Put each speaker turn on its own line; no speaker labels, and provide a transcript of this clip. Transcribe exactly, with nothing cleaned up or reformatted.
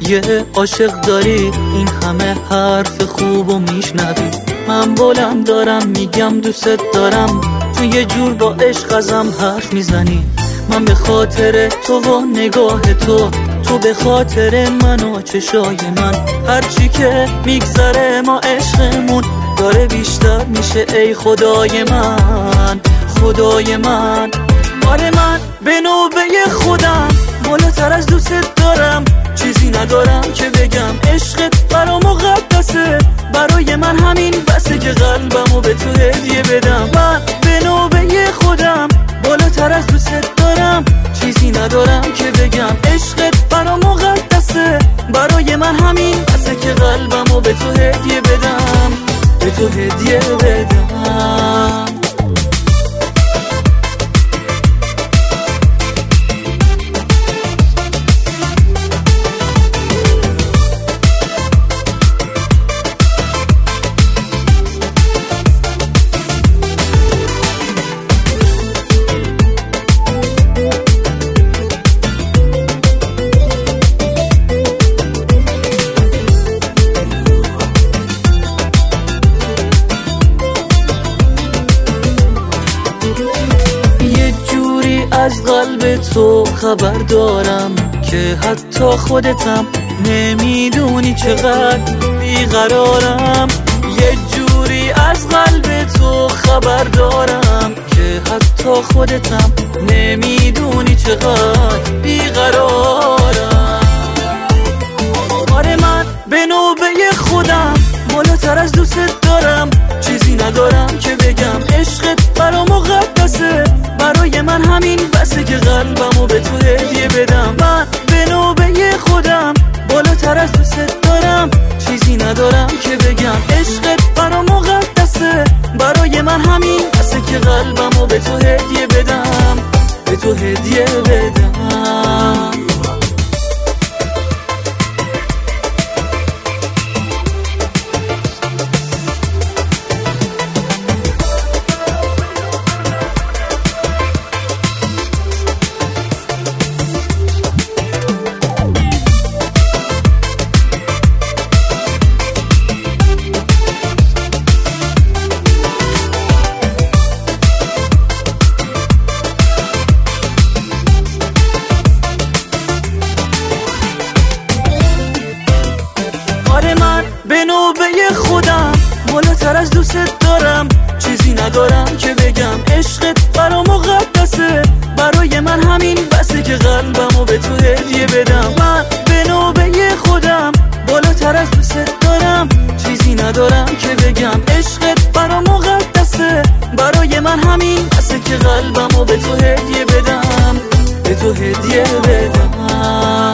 یه عاشق داری، این همه حرف خوب و میشنوی. من بلند دارم میگم دوست دارم، تو یه جور با عشق ازم حرف میزنی. من به خاطر تو و نگاه تو، تو به خاطر من و چشای من. هرچی که میگذره ما عشقمون داره بیشتر میشه ای خدای من، خدای من. آره من به نوبه خودم بالاتر از دوست دارم، چیزی ندارم که بگم. عشقت برا مقدسه، برای من همین بسه که قلبمو به تو هدیه بدم. من به نوبه خودم بالاتر از دوست دارم، چیزی ندارم که بگم. عشقت برا مقدسه، برای من همین بسه که قلبمو به تو هدیه بدم، به تو هدیه بدم. از قلب تو خبر دارم که حتی خودتم نمیدونی چقدر بیقرارم. یه جوری از قلب تو خبر دارم که حتی خودتم نمیدونی چقدر بیقرارم. آره من به نوبه خودم بالاتر از دوست دارم، چیزی ندارم که بگم. عشقت برا مقدسه، برای من همین بسه که قلبمو به تو هدیه بدم. من به نوبه خودم بالاتر از دوست دارم، چیزی ندارم که بگم. عشقت برا مقدسه، برای من همین بسه که قلبمو به تو هدیه بدم، به تو هدیه بدم. به نوبه خودم بالاتر از دوست دارم، چیزی ندارم که بگم. عشقت برا مقدسه، برای من همین بسه که قلبمو به تو هدیه بدم. من به نوبه خودم بالاتر از دوست دارم، چیزی ندارم که بگم. عشقت برا مقدسه، برای من همین بسه که قلبمو به تو هدیه بدم، به تو هدیه بدم.